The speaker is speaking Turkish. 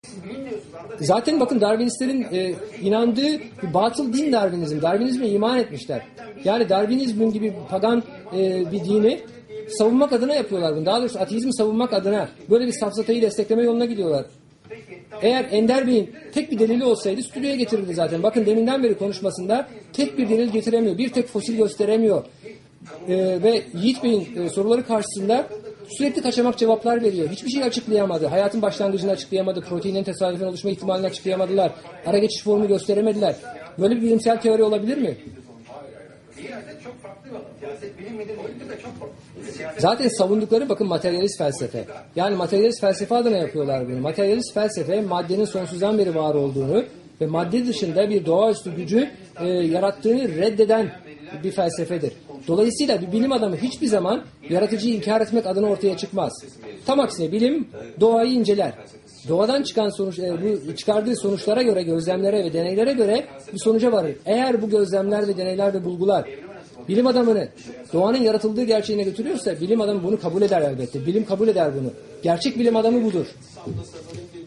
Zaten bakın Darwinistlerin inandığı bir batıl din Darwinizm. Darwinizme iman etmişler. Yani Darwinizm gibi pagan bir dini savunmak adına yapıyorlar bunu. Daha doğrusu ateizmi savunmak adına böyle bir safsatayı destekleme yoluna gidiyorlar. Eğer Ender Bey'in tek bir delili olsaydı stüdyoya getirirdi zaten. Bakın deminden beri konuşmasında tek bir delil getiremiyor. Bir tek fosil gösteremiyor. Ve Yiğit Bey'in soruları karşısında sürekli kaçamak cevaplar veriyor. Hiçbir şey açıklayamadı. Hayatın başlangıcını açıklayamadı. Proteinin tesadüfen oluşma ihtimalini açıklayamadılar. Ara geçiş formu gösteremediler. Böyle bir bilimsel teori olabilir mi? Zaten savundukları bakın materyalist felsefe. Yani materyalist felsefe adına yapıyorlar bunu. Materyalist felsefe maddenin sonsuzdan beri var olduğunu ve madde dışında bir doğaüstü gücü yarattığını reddeden bir felsefedir. Dolayısıyla bir bilim adamı hiçbir zaman yaratıcıyı inkar etmek adına ortaya çıkmaz. Tam aksine bilim doğayı inceler. Doğadan çıkan sonuç, bu çıkardığı sonuçlara göre, gözlemlere ve deneylere göre bir sonuca varır. Eğer bu gözlemler ve deneyler ve bulgular bilim adamını doğanın yaratıldığı gerçeğine götürüyorsa bilim adamı bunu kabul eder elbette. Bilim kabul eder bunu. Gerçek bilim adamı budur.